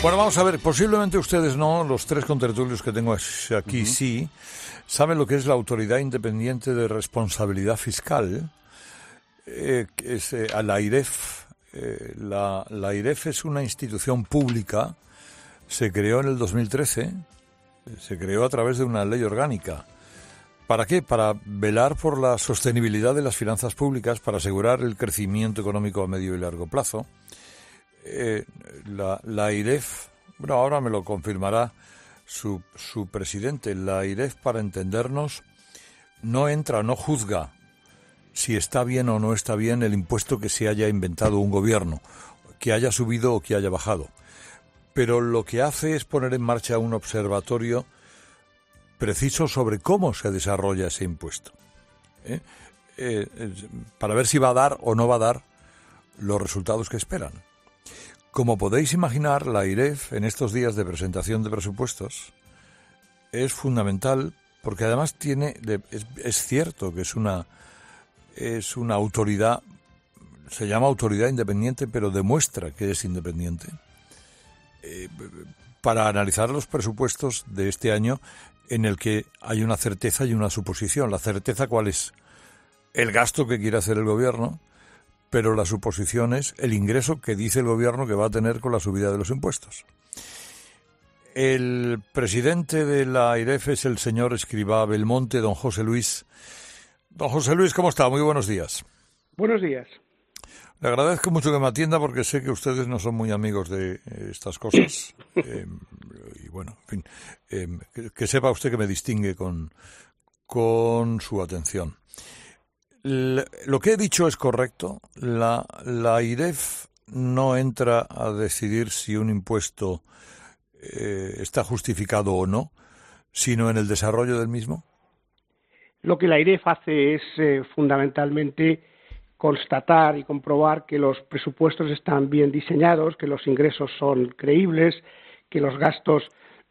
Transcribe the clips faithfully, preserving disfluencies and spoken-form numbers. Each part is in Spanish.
Bueno, vamos a ver, posiblemente ustedes no, los tres contertulios que tengo aquí uh-huh. sí, saben lo que es la Autoridad Independiente de Responsabilidad Fiscal, eh, que es eh, la AIREF. Eh, la, la AIREF es una institución pública, se creó en el dos mil trece, se creó a través de una ley orgánica. ¿Para qué? Para velar por la sostenibilidad de las finanzas públicas, para asegurar el crecimiento económico a medio y largo plazo. Eh, la, la AIREF, bueno, ahora me lo confirmará su, su presidente, la AIREF, para entendernos, no entra, no juzga si está bien o no está bien el impuesto que se haya inventado un gobierno, que haya subido o que haya bajado. Pero lo que hace es poner en marcha un observatorio preciso sobre cómo se desarrolla ese impuesto, ¿eh? Eh, eh, para ver si va a dar o no va a dar los resultados que esperan. Como podéis imaginar, la AIREF en estos días de presentación de presupuestos es fundamental porque además tiene, es, es cierto que es una es una autoridad, se llama autoridad independiente, pero demuestra que es independiente, eh, para analizar los presupuestos de este año en el que hay una certeza y una suposición. La certeza, ¿cuál es? El gasto que quiere hacer el gobierno, pero la suposición es el ingreso que dice el gobierno que va a tener con la subida de los impuestos. El presidente de la AIREF es el señor Escrivá Belmonte, don José Luis. Don José Luis, ¿cómo está? Muy buenos días. Buenos días. Le agradezco mucho que me atienda porque sé que ustedes no son muy amigos de estas cosas. eh, y bueno, en fin, eh, que, que sepa usted que me distingue con, con su atención. Le, lo que he dicho es correcto. La, la AIREF no entra a decidir si un impuesto eh, está justificado o no, sino en el desarrollo del mismo. Lo que la AIREF hace es eh, fundamentalmente constatar y comprobar que los presupuestos están bien diseñados, que los ingresos son creíbles, que los gastos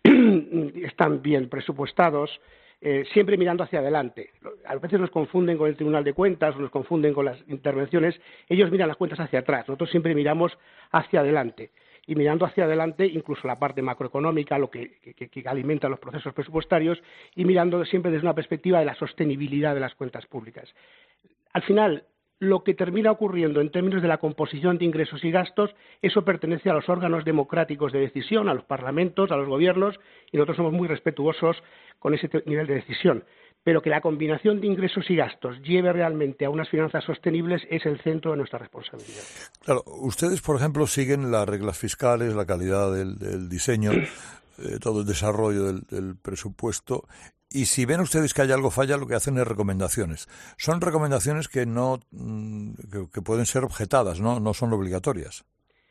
están bien presupuestados, eh, siempre mirando hacia adelante. A veces nos confunden con el Tribunal de Cuentas, nos confunden con las intervenciones. Ellos miran las cuentas hacia atrás, nosotros siempre miramos hacia adelante. Y mirando hacia adelante, incluso la parte macroeconómica, lo que, que, que alimenta los procesos presupuestarios, y mirando siempre desde una perspectiva de la sostenibilidad de las cuentas públicas. Al final, lo que termina ocurriendo en términos de la composición de ingresos y gastos, eso pertenece a los órganos democráticos de decisión, a los parlamentos, a los gobiernos, y nosotros somos muy respetuosos con ese nivel de decisión. Pero que la combinación de ingresos y gastos lleve realmente a unas finanzas sostenibles es el centro de nuestra responsabilidad. Claro, ustedes, por ejemplo, siguen las reglas fiscales, la calidad del, del diseño, eh, todo el desarrollo del, del presupuesto, y si ven ustedes que hay algo falla, lo que hacen es recomendaciones. Son recomendaciones que no que, que pueden ser objetadas, ¿no? No son obligatorias.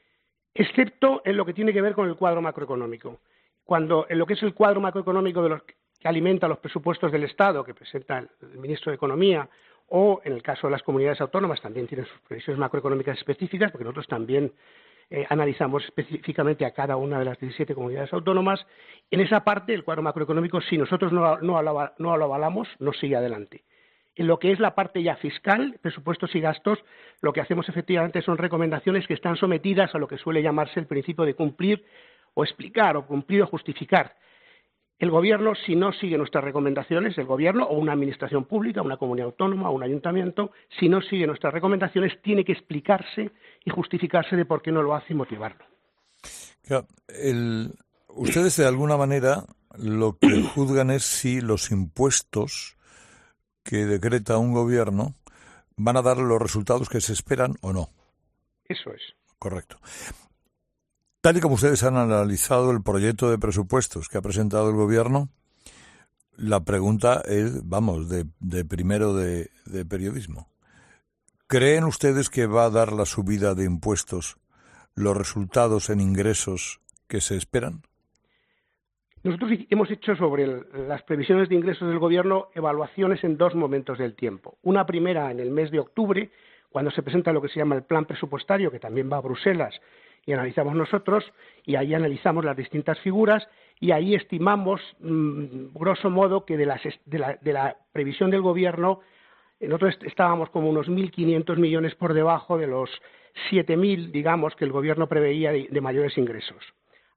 Excepto en lo que tiene que ver con el cuadro macroeconómico. Cuando en lo que es el cuadro macroeconómico de los que alimenta los presupuestos del Estado, que presenta el, el ministro de Economía, o en el caso de las comunidades autónomas también tienen sus previsiones macroeconómicas específicas, porque nosotros también eh, analizamos específicamente a cada una de las diecisiete comunidades autónomas. En esa parte, el cuadro macroeconómico, si nosotros no, no, lo, no lo avalamos, no sigue adelante. En lo que es la parte ya fiscal, presupuestos y gastos, lo que hacemos efectivamente son recomendaciones que están sometidas a lo que suele llamarse el principio de cumplir o explicar, o cumplir o justificar. El Gobierno, si no sigue nuestras recomendaciones, el Gobierno o una administración pública, una comunidad autónoma o un ayuntamiento, si no sigue nuestras recomendaciones, tiene que explicarse y justificarse de por qué no lo hace y motivarlo. Claro, el, ustedes, de alguna manera, lo que juzgan es si los impuestos que decreta un Gobierno van a dar los resultados que se esperan o no. Eso es. Correcto. Tal y como ustedes han analizado el proyecto de presupuestos que ha presentado el Gobierno, la pregunta es, vamos, de, de primero de, de periodismo. ¿Creen ustedes que va a dar la subida de impuestos los resultados en ingresos que se esperan? Nosotros hemos hecho sobre el, las previsiones de ingresos del Gobierno evaluaciones en dos momentos del tiempo. Una primera en el mes de octubre, cuando se presenta lo que se llama el plan presupuestario, que también va a Bruselas, y analizamos nosotros, y ahí analizamos las distintas figuras, y ahí estimamos, mmm, grosso modo, que de, las, de, la, de la previsión del Gobierno, nosotros estábamos como unos mil quinientos millones por debajo de los siete mil, digamos, que el Gobierno preveía de, de mayores ingresos.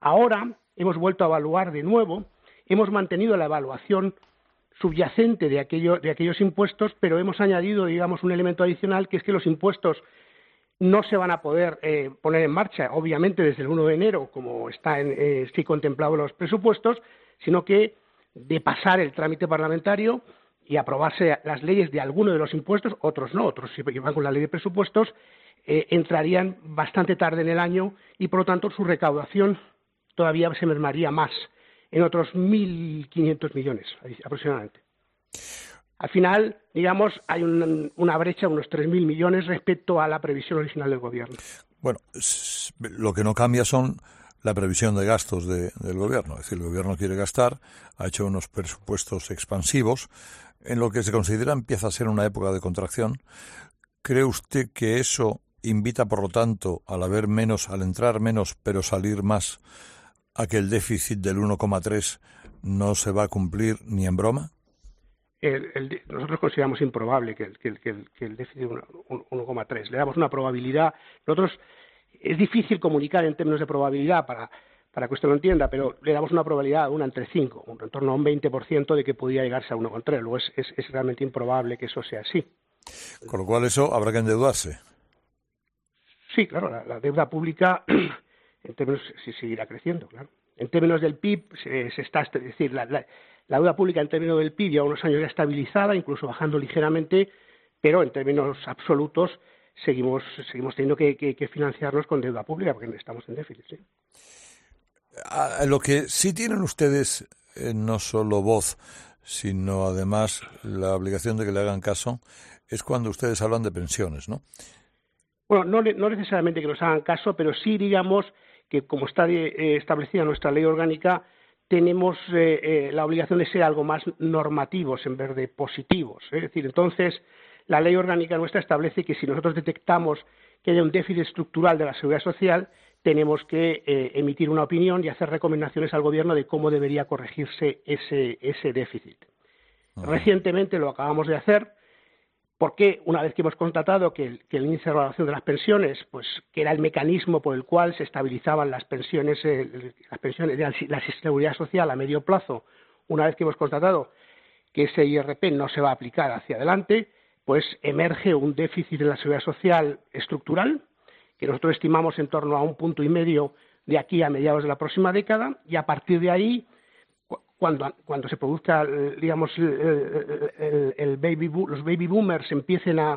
Ahora hemos vuelto a evaluar de nuevo, hemos mantenido la evaluación subyacente de, aquello, de aquellos impuestos, pero hemos añadido, digamos, un elemento adicional, que es que los impuestos no se van a poder eh, poner en marcha, obviamente, desde el uno de enero, como está en, eh, sí contemplado en los presupuestos, sino que de pasar el trámite parlamentario y aprobarse las leyes de alguno de los impuestos, otros no, otros que van con la ley de presupuestos, eh, entrarían bastante tarde en el año y, por lo tanto, su recaudación todavía se mermaría más, en otros mil quinientos millones aproximadamente. Al final, digamos, hay un, una brecha de unos tres mil millones respecto a la previsión original del Gobierno. Bueno, lo que no cambia son la previsión de gastos de, del Gobierno. Es decir, el Gobierno quiere gastar, ha hecho unos presupuestos expansivos, en lo que se considera empieza a ser una época de contracción. ¿Cree usted que eso invita, por lo tanto, al haber menos, al entrar menos, pero salir más, a que el déficit del uno coma tres no se va a cumplir ni en broma? El, el, nosotros consideramos improbable que el, que el, que el, que el déficit uno coma tres. Le damos una probabilidad. Nosotros es difícil comunicar en términos de probabilidad para, para que usted lo entienda, pero le damos una probabilidad de una entre cinco, en torno a un veinte por ciento de que podría llegarse a uno coma tres. Luego es, es, es realmente improbable que eso sea así. Con lo cual eso habrá que endeudarse. Sí, claro, la, la deuda pública en términos sí, seguirá creciendo, claro. En términos del P I B se, se está, es decir, la, la, la deuda pública en términos del P I B lleva unos años ya estabilizada, incluso bajando ligeramente, pero en términos absolutos seguimos seguimos teniendo que, que, que financiarnos con deuda pública porque estamos en déficit. ¿Sí? A lo que sí tienen ustedes eh, no solo voz, sino además la obligación de que le hagan caso, es cuando ustedes hablan de pensiones, ¿no? Bueno, no, no necesariamente que nos hagan caso, pero sí, digamos, que como está eh, establecida nuestra ley orgánica, tenemos eh, eh, la obligación de ser algo más normativos en vez de positivos. ¿eh? Es decir, entonces, la ley orgánica nuestra establece que si nosotros detectamos que hay un déficit estructural de la seguridad social, tenemos que eh, emitir una opinión y hacer recomendaciones al Gobierno de cómo debería corregirse ese, ese déficit. Uh-huh. Recientemente lo acabamos de hacer, porque una vez que hemos constatado que el, que el índice de valoración de las pensiones, pues que era el mecanismo por el cual se estabilizaban las pensiones, eh, las pensiones de la seguridad social a medio plazo, una vez que hemos constatado que ese I R P no se va a aplicar hacia adelante, pues emerge un déficit de la seguridad social estructural, que nosotros estimamos en torno a un punto y medio de aquí a mediados de la próxima década, y a partir de ahí, cuando, cuando se produzca, digamos, el, el, el baby, los baby boomers empiecen a,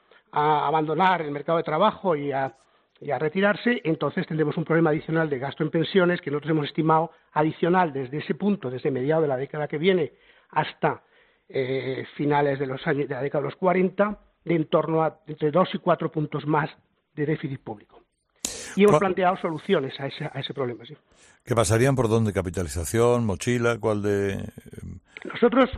a abandonar el mercado de trabajo y a, y a retirarse, entonces tendremos un problema adicional de gasto en pensiones que nosotros hemos estimado adicional desde ese punto, desde mediados de la década que viene hasta eh, finales de los años de la década de los cuarenta, de en torno a entre dos y cuatro puntos más de déficit público. Y hemos planteado soluciones a ese, a ese problema, sí. ¿Qué pasarían por dónde? ¿Capitalización, mochila? ¿Cuál de...? Nosotros,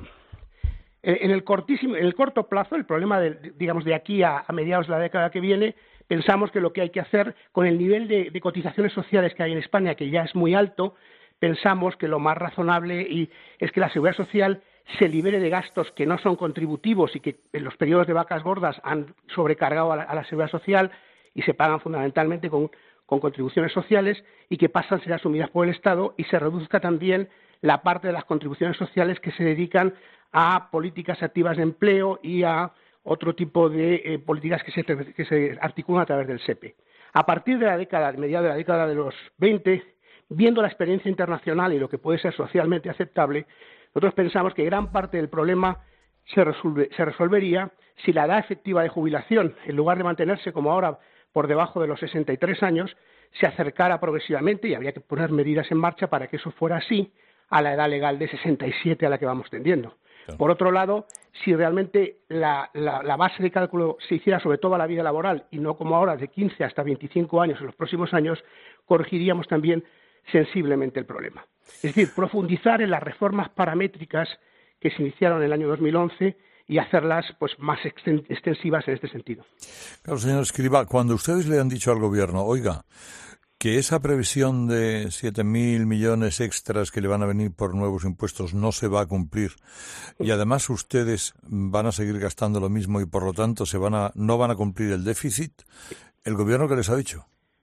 en el cortísimo, en el corto plazo, el problema, de, digamos, de aquí a, a mediados de la década que viene, pensamos que lo que hay que hacer, con el nivel de, de cotizaciones sociales que hay en España, que ya es muy alto, pensamos que lo más razonable y es que la seguridad social se libere de gastos que no son contributivos y que en los periodos de vacas gordas han sobrecargado a la, a la seguridad social y se pagan fundamentalmente con, con contribuciones sociales y que pasan a ser asumidas por el Estado, y se reduzca también la parte de las contribuciones sociales que se dedican a políticas activas de empleo y a otro tipo de eh, políticas que se, que se articulan a través del S E P E. A partir de la década, de mediados de la década de los veinte, viendo la experiencia internacional y lo que puede ser socialmente aceptable, nosotros pensamos que gran parte del problema se, resuelve, se resolvería si la edad efectiva de jubilación, en lugar de mantenerse como ahora por debajo de los sesenta y tres años, se acercara progresivamente, y habría que poner medidas en marcha para que eso fuera así, a la edad legal de sesenta y siete a la que vamos tendiendo. Claro. Por otro lado, si realmente la, la, la base de cálculo se hiciera sobre toda la vida laboral y no como ahora de quince hasta veinticinco años en los próximos años, corregiríamos también sensiblemente el problema. Es decir, profundizar en las reformas paramétricas que se iniciaron en el año dos mil once y hacerlas pues más extensivas en este sentido. Claro, señor Escrivá, cuando ustedes le han dicho al Gobierno, oiga, que esa previsión de siete mil millones extras que le van a venir por nuevos impuestos no se va a cumplir, y además ustedes van a seguir gastando lo mismo y por lo tanto se van a no van a cumplir el déficit, ¿el Gobierno qué les ha dicho?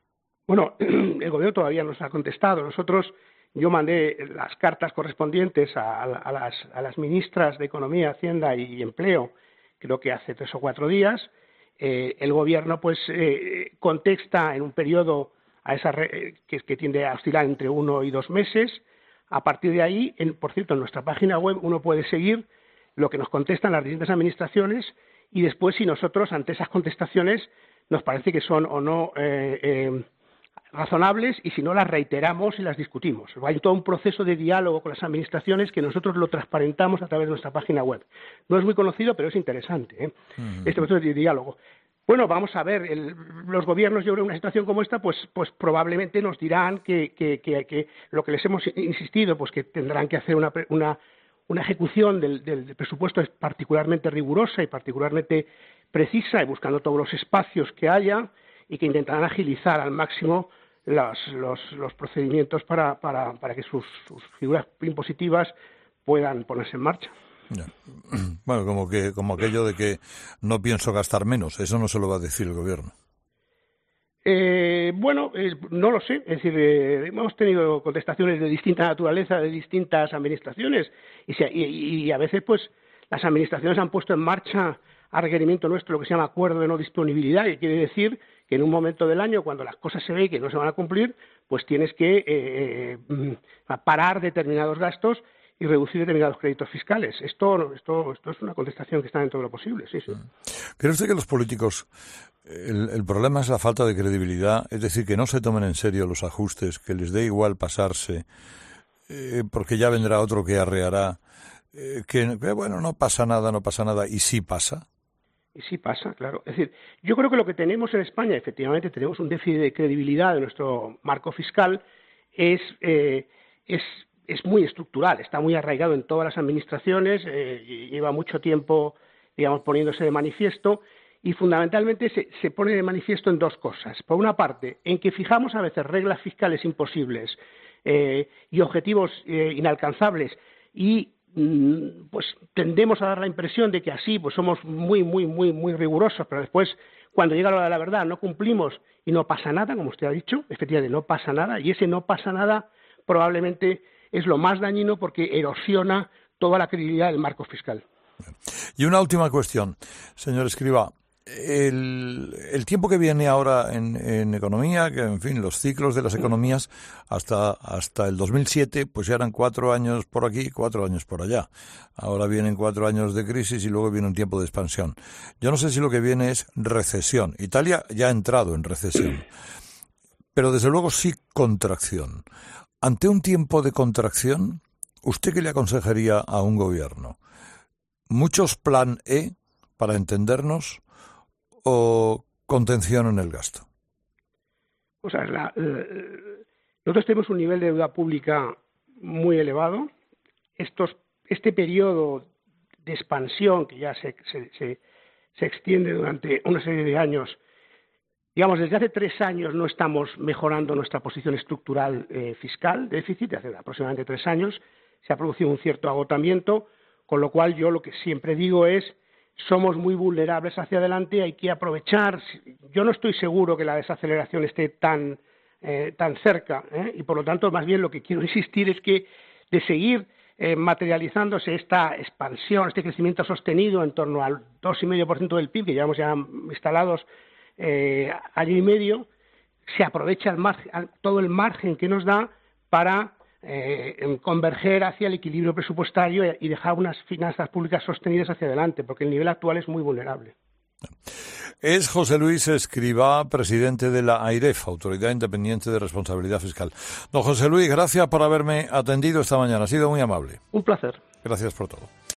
Bueno, el Gobierno todavía no nos ha contestado. Nosotros, yo mandé las cartas correspondientes a, a, las, a las ministras de Economía, Hacienda y Empleo, creo que hace tres o cuatro días. Eh, el Gobierno, pues, eh, contesta en un periodo a esa re, que, que tiende a oscilar entre uno y dos meses. A partir de ahí, en, por cierto, en nuestra página web uno puede seguir lo que nos contestan las distintas administraciones y después, si nosotros, ante esas contestaciones, nos parece que son o no eh, eh, razonables, y si no, las reiteramos y las discutimos. Hay todo un proceso de diálogo con las administraciones que nosotros lo transparentamos a través de nuestra página web. No es muy conocido, pero es interesante, ¿eh? Uh-huh. Este proceso de diálogo. Bueno, vamos a ver, el, los gobiernos, yo creo, en una situación como esta, pues, pues probablemente nos dirán que, que, que, que lo que les hemos insistido, pues que tendrán que hacer una, una, una ejecución del, del presupuesto particularmente rigurosa y particularmente precisa, y buscando todos los espacios que haya, y que intentarán agilizar al máximo los, los, los procedimientos para, para, para que sus, sus figuras impositivas puedan ponerse en marcha. Ya. Bueno, como que como aquello de que no pienso gastar menos, eso no se lo va a decir el Gobierno. Eh, bueno, eh, no lo sé. Es decir, eh, hemos tenido contestaciones de distinta naturaleza de distintas administraciones y, se, y, y a veces, pues, las administraciones han puesto en marcha a requerimiento nuestro lo que se llama acuerdo de no disponibilidad, que quiere decir que en un momento del año, cuando las cosas se ve que no se van a cumplir, pues tienes que eh, eh, parar determinados gastos y reducir determinados créditos fiscales. Esto, esto, esto es una contestación que está dentro de lo posible, sí, sí. ¿Cree usted que los políticos, el, el problema es la falta de credibilidad? Es decir, que no se tomen en serio los ajustes, que les dé igual pasarse, eh, porque ya vendrá otro que arreará, eh, que, que bueno, no pasa nada, no pasa nada, y sí pasa. Y sí pasa, claro. Es decir, yo creo que lo que tenemos en España, efectivamente, tenemos un déficit de credibilidad de nuestro marco fiscal, es, eh, es es muy estructural, está muy arraigado en todas las administraciones, eh, lleva mucho tiempo, digamos, poniéndose de manifiesto, y fundamentalmente se, se pone de manifiesto en dos cosas. Por una parte, en que fijamos a veces reglas fiscales imposibles eh, y objetivos eh, inalcanzables, y mm, pues tendemos a dar la impresión de que así pues somos muy, muy, muy, muy rigurosos, pero después, cuando llega la hora de la verdad, no cumplimos y no pasa nada, como usted ha dicho, efectivamente no pasa nada, y ese no pasa nada probablemente es lo más dañino porque erosiona toda la credibilidad del marco fiscal. Y una última cuestión, señor Escrivá. El, el tiempo que viene ahora en, en economía, que en fin, los ciclos de las economías hasta, hasta el dos mil siete, pues ya eran cuatro años por aquí, cuatro años por allá. Ahora vienen cuatro años de crisis y luego viene un tiempo de expansión. Yo no sé si lo que viene es recesión. Italia ya ha entrado en recesión, pero desde luego sí contracción. Ante un tiempo de contracción, ¿usted qué le aconsejaría a un gobierno? ¿Muchos plan E, para entendernos, o contención en el gasto? O sea, la, eh, nosotros tenemos un nivel de deuda pública muy elevado. Estos, este periodo de expansión que ya se, se, se, se extiende durante una serie de años, digamos, desde hace tres años no estamos mejorando nuestra posición estructural eh, fiscal, déficit, hace aproximadamente tres años, se ha producido un cierto agotamiento, con lo cual yo lo que siempre digo es, somos muy vulnerables hacia adelante, hay que aprovechar. Yo no estoy seguro que la desaceleración esté tan, eh, tan cerca, ¿eh? Y por lo tanto, más bien lo que quiero insistir es que de seguir eh, materializándose esta expansión, este crecimiento sostenido en torno al dos coma cinco por ciento del P I B, que llevamos ya instalados Eh, año y medio, se aprovecha el margen, todo el margen que nos da para eh, converger hacia el equilibrio presupuestario y dejar unas finanzas públicas sostenidas hacia adelante, porque el nivel actual es muy vulnerable. Es José Luis Escrivá, presidente de la AIREF, Autoridad Independiente de Responsabilidad Fiscal. Don José Luis, gracias por haberme atendido esta mañana, ha sido muy amable. Un placer. Gracias por todo.